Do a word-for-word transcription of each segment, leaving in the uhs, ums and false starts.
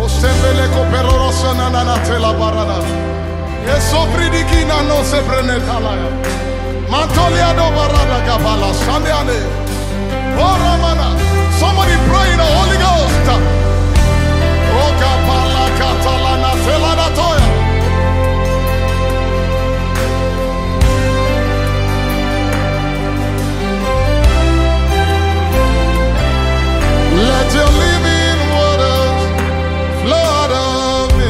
Osembele koperoro sanana na tela barada. Esofridikina no sebrene talaya. Mantolia do barada gabala sandeane. Oh Ramana, somebody pray in the Holy Ghost. Oh gabala katalana telana toya. Let your living waters flow out of me.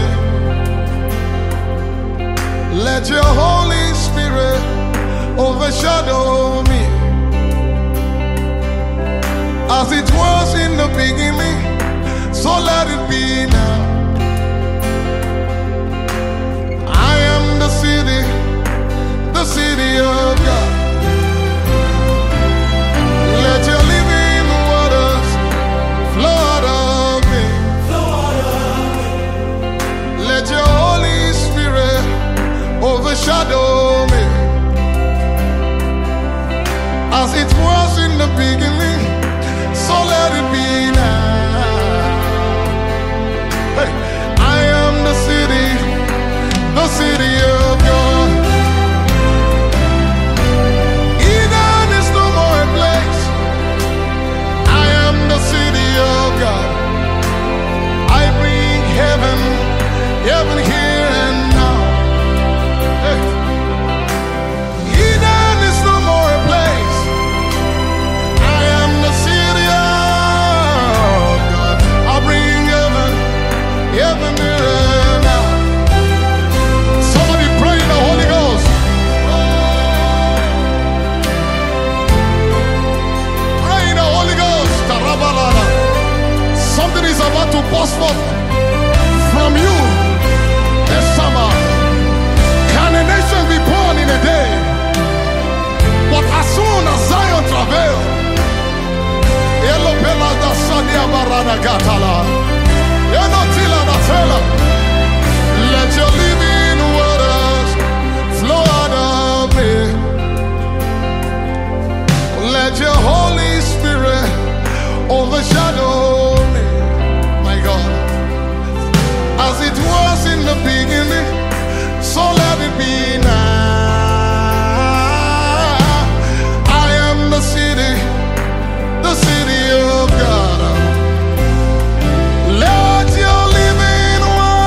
Let your Holy Spirit overshadow me. As it was in the beginning, so let it be now. I am the city, the city of God. Let your living waters flow out of me. Let your Holy Spirit overshadow me. As it was in the beginning, so let it be now. Hey, I am the city, the city of God. Eden is no more a place. I am the city of God. I bring heaven, heaven here and now. Hey. Eden is no more a place. I am the city of God. I bring heaven, heaven here and now. Somebody pray in the Holy Ghost. Pray in the Holy Ghost. Tarabalala. Something is about to burst forth from you this summer. Can a nation be born in a day? But as soon as Zion travail, Elo Pela da Sadia Barada Gatala, Eno Tila da Tela, let your living waters flow out of me. Let your Holy Spirit overshadow me, my God. As it was in the beginning, so let it be now. I am the city, the city of God. Let your living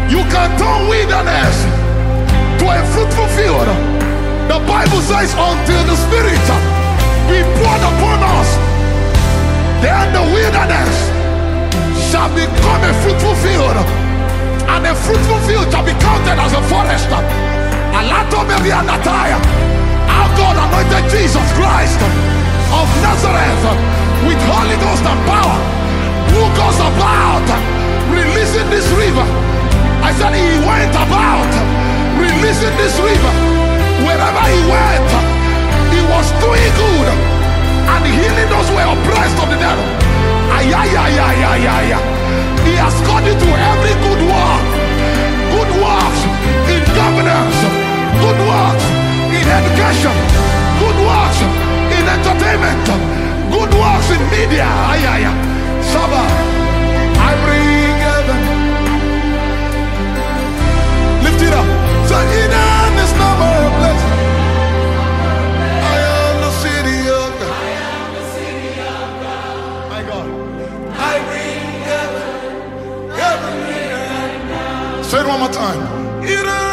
You can turn wilderness to a fruitful field. The Bible says until the Spirit be poured upon us, then the wilderness shall become a fruitful field, and a fruitful field shall be counted as a forest. Our God anointed Jesus Christ of Nazareth with Holy Ghost and power, who goes about releasing this river. I said he went about releasing this river. Wherever he went, he was doing good and healing those who were oppressed of the devil. Ay, ay, ay, ay, ay, ay, ay. He has called you to every good work. Good works in governance, good works in education, good works in entertainment, good works in media. Ay, ay, ay. Saba, I bring heaven. Lift it up. Say, Eden is not my place. I am the city of God. I am the city of God. My God. I bring heaven, heaven, heaven. Say it one more time. Eden